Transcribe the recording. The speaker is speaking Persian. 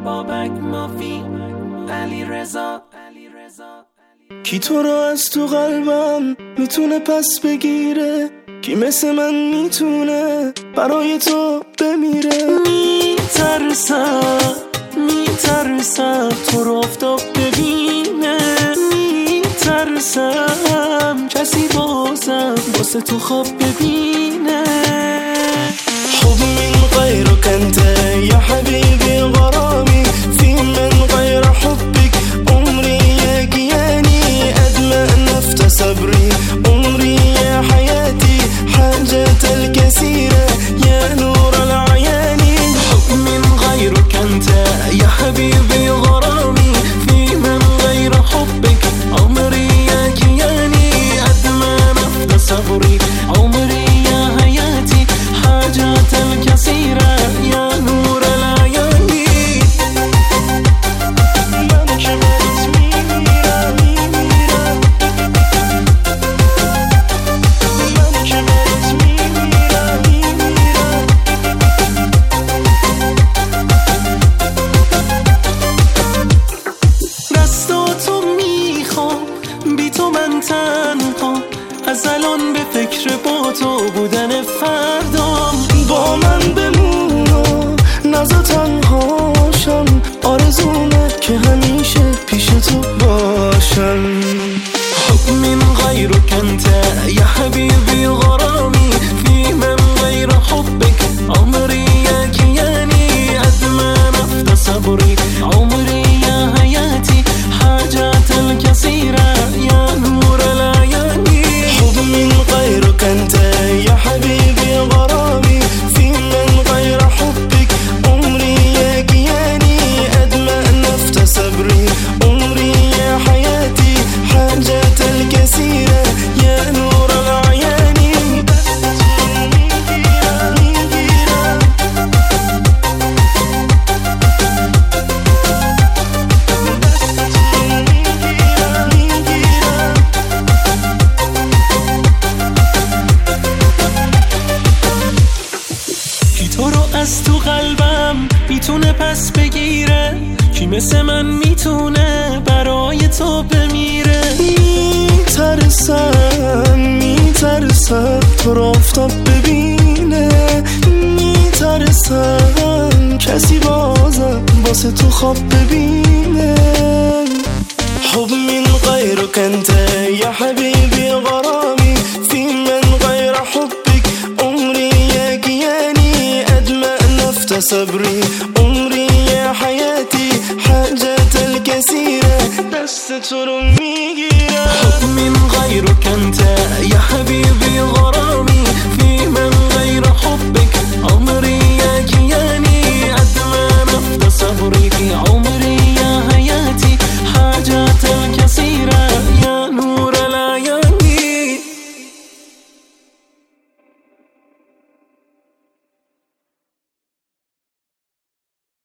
بابک مافی علی رضا. کی تو رو از تو قلبم میتونه پس بگیره؟ کی مثل من میتونه برای تو بمیره؟ میترسم تو رو آفتاب ببینه، میترسم کسی بازم واسه تو خواب ببینه. حب من غيرك انت يا حبيبي غرامي، في من غير حبك عمري يا كياني، أدمى نفت صبري عمري يا حياتي، حاجة الكثيرة يا نور العيان. حب من غيرك انت يا حبيبي غرامي، في من غير حبك عمري يا كياني، أدمى نفت صبري عمري يا حياتي، حاجات الكثيرة يا نور العيان. من كبرت میمیرم، من كبرت میمیرم. دستاتو میخوام بی تو من تنها، از الان به فکر با تو بودن فردام. با من بمون و نزا تنهاشم، آرزومه که همیشه پیش تو باشم. حب من غيرك انت يا حبيبي غرامي، في من غير حبك عمري يا كياني، أدمى نفت صبري عمري يا حياتي، حاجات الكثيرة يا نور العيان. حب من غيرك انت يا حبيبي غرامي، في من غير حبك عمري يا كياني، أدمى نفت صبري عمري يا حياتي، حاجات الكثيرة يا نور العيان. کی تو رو از تو قلبم میتونه پس بگیره؟ کی مثل من میتونه برای تو بمیره؟ میترسم تو رو آفتاب ببینه، میترسم کسی بازم واسه تو خواب ببینه. حب من غيرك انت يا حبيبي غرامي، في من غير حبك عمري يا كياني، أدمى نفت صبري عمري يا حياتي، حاجات الكثيرة دست تو رو میگیرم. حب من غيرك انت يا حبيبي غرامي.